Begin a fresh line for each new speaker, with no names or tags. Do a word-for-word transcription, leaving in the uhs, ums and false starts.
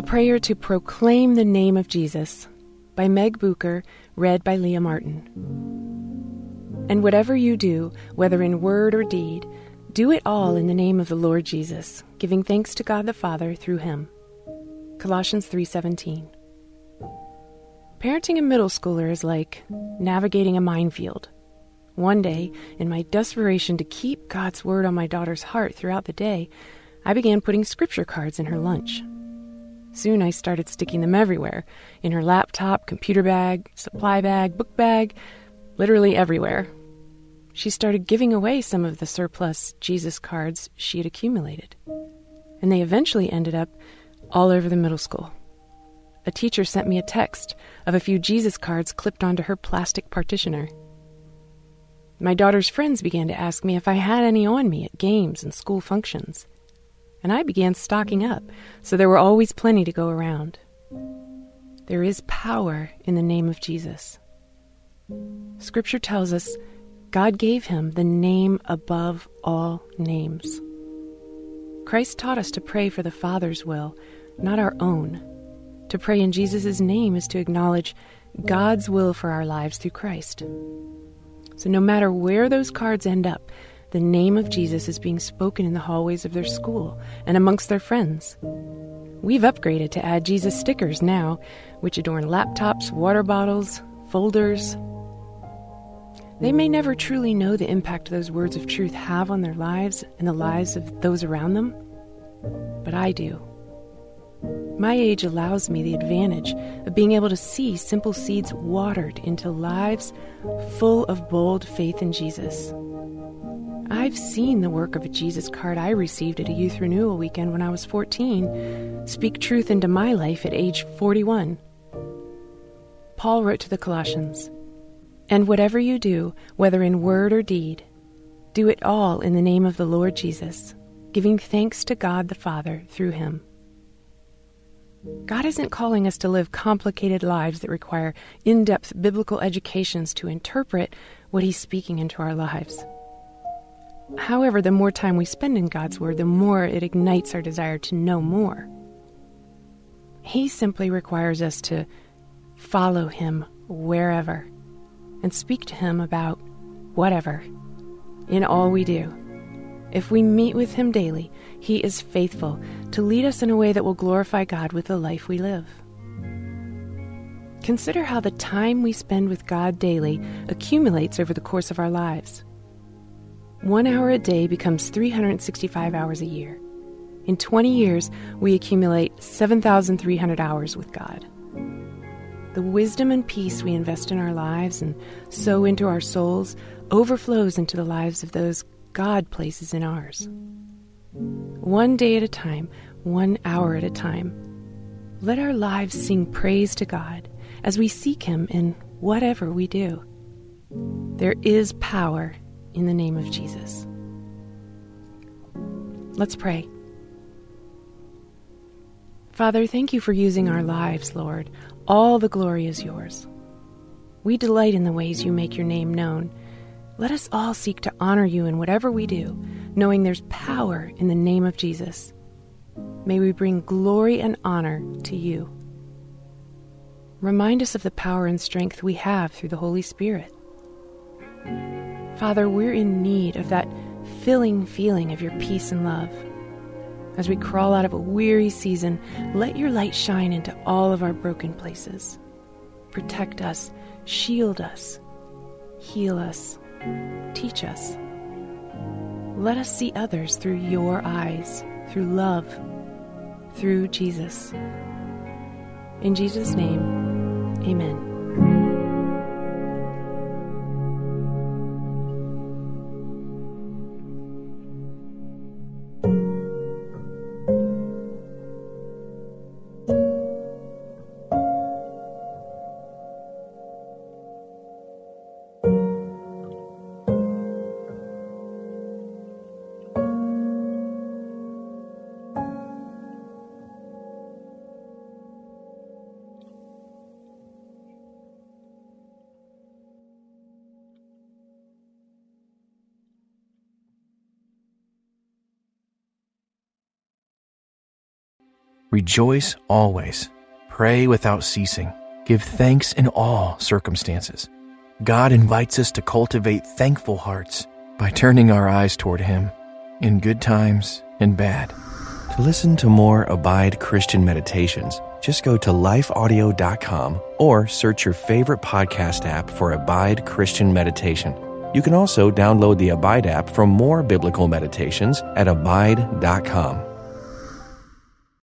prayer to proclaim the name of Jesus by Meg Bucher, read by Leah Martin. And whatever you do, whether in word or deed, do it all in the name of the Lord Jesus, giving thanks to God the Father through him. Colossians three seventeen. Parenting a middle schooler is like navigating a minefield. One day, in my desperation to keep God's word on my daughter's heart throughout the day, I began putting scripture cards in her lunch. Soon I started sticking them everywhere, in her laptop, computer bag, supply bag, book bag, literally everywhere. She started giving away some of the surplus Jesus cards she had accumulated, and they eventually ended up all over the middle school. A teacher sent me a text of a few Jesus cards clipped onto her plastic partitioner. My daughter's friends began to ask me if I had any on me at games and school functions, and I began stocking up, so there were always plenty to go around. There is power in the name of Jesus. Scripture tells us God gave him the name above all names. Christ taught us to pray for the Father's will, not our own. To pray in Jesus' name is to acknowledge God's will for our lives through Christ. So no matter where those cards end up, the name of Jesus is being spoken in the hallways of their school and amongst their friends. We've upgraded to add Jesus stickers now, which adorn laptops, water bottles, folders. They may never truly know the impact those words of truth have on their lives and the lives of those around them, but I do. My age allows me the advantage of being able to see simple seeds watered into lives full of bold faith in Jesus. I've seen the work of a Jesus card I received at a youth renewal weekend when I was fourteen speak truth into my life at age forty-one. Paul wrote to the Colossians, "And whatever you do, whether in word or deed, do it all in the name of the Lord Jesus, giving thanks to God the Father through him." God isn't calling us to live complicated lives that require in-depth biblical educations to interpret what he's speaking into our lives. However, the more time we spend in God's Word, the more it ignites our desire to know more. He simply requires us to follow him wherever and speak to him about whatever in all we do. If we meet with him daily, he is faithful to lead us in a way that will glorify God with the life we live. Consider how the time we spend with God daily accumulates over the course of our lives. One hour a day becomes three hundred sixty-five hours a year. In twenty years, we accumulate seven thousand three hundred hours with God. The wisdom and peace we invest in our lives and sow into our souls overflows into the lives of those God places in ours. One day at a time, one hour at a time, let our lives sing praise to God as we seek him in whatever we do. There is power in the name of Jesus. Let's pray. Father, thank you for using our lives, Lord. All the glory is yours. We delight in the ways you make your name known. Let us all seek to honor you in whatever we do, knowing there's power in the name of Jesus. May we bring glory and honor to you. Remind us of the power and strength we have through the Holy Spirit. Father, we're in need of that filling feeling of your peace and love. As we crawl out of a weary season, let your light shine into all of our broken places. Protect us, shield us, heal us, teach us. Let us see others through your eyes, through love, through Jesus. In Jesus' name, amen.
Rejoice always. Pray without ceasing. Give thanks in all circumstances. God invites us to cultivate thankful hearts by turning our eyes toward Him in good times and bad.
To listen to more Abide Christian Meditations, just go to life audio dot com or search your favorite podcast app for Abide Christian Meditation. You can also download the Abide app for more biblical meditations at abide dot com.